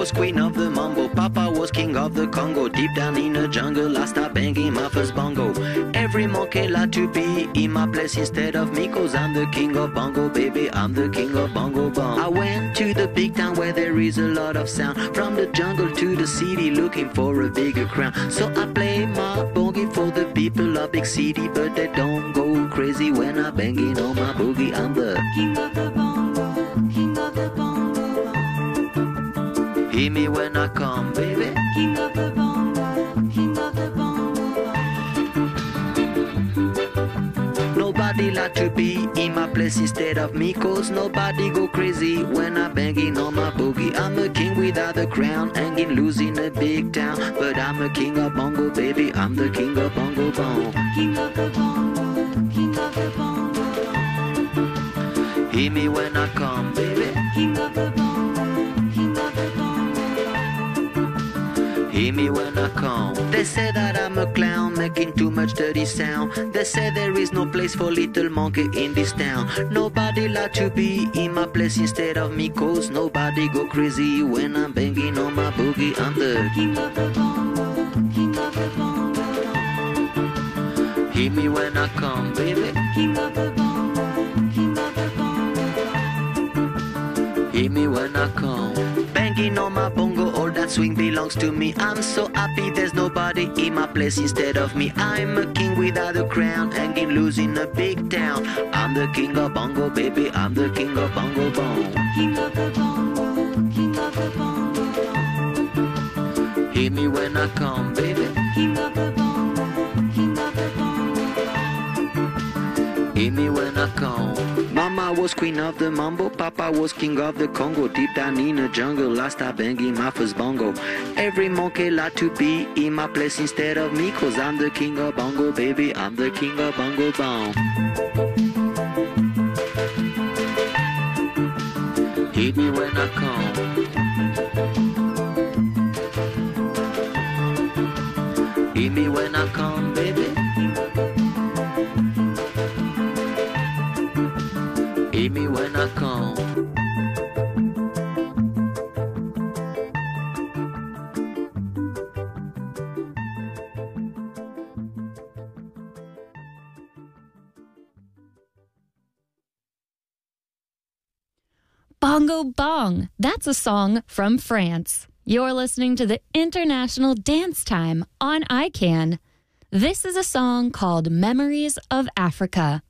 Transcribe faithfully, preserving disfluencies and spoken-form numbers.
was queen of the mambo, Papa was king of the Congo. Deep down in the jungle, I started banging my first bongo. Every monkey like to be in my place instead of me, cause I'm the king of bongo, baby, I'm the king of bongo bong. I went to the big town where there is a lot of sound, from the jungle to the city looking for a bigger crown. So I play my boogie for the people of big city, but they don't go crazy when I banging on my boogie. I'm the king of the bongo, king of the bongo bong. Hear me when I come, baby. King of the bongo, king of the bongo bong. Nobody like to be in my place instead of me, cause nobody go crazy when I banging on my boogie. I'm a king without a crown, hanging loose in a big town, but I'm a king of bongo, baby, I'm the king of bongo bong. King of the bongo, king of the bongo bong. Hear me when I come, baby. King of the bongo, king of the bongo bong. Hear me when I come. They say that I'm a clown, making too much dirty sound. They say there is no place for little monkey in this town. Nobody like to be in my place instead of me, cause nobody go crazy when I'm banging on my boogie. I'm the king of the bongo, king of the bongo bong. Hear me when I come, baby. King of the bongo, king of the bongo bong. Hear me when I come. Banging on my bongo, all that swing belongs to me. I'm so happy there's nobody in my place instead of me. I'm a king without a crown, hanging loose in a big town. I'm the king of bongo, baby, I'm the king of bongo bong. King of the bongo, king of the bongo bong. Hear me when I come, baby. King of the bongo, king of the bongo bong. Hear me when I come. Mama was queen of the mambo, Papa was king of the Congo. Deep down in the jungle, I started banging my first bongo. Every monkey like to be in my place instead of me, cause I'm the king of bongo, baby, I'm the king of bongo bong. Hit me when I come. Hit me when I come, baby. Hear me when I come. Bongo Bong. That's a song from France. You're listening to the International Dance Time on I CAN. This is a song called Memories of Africa.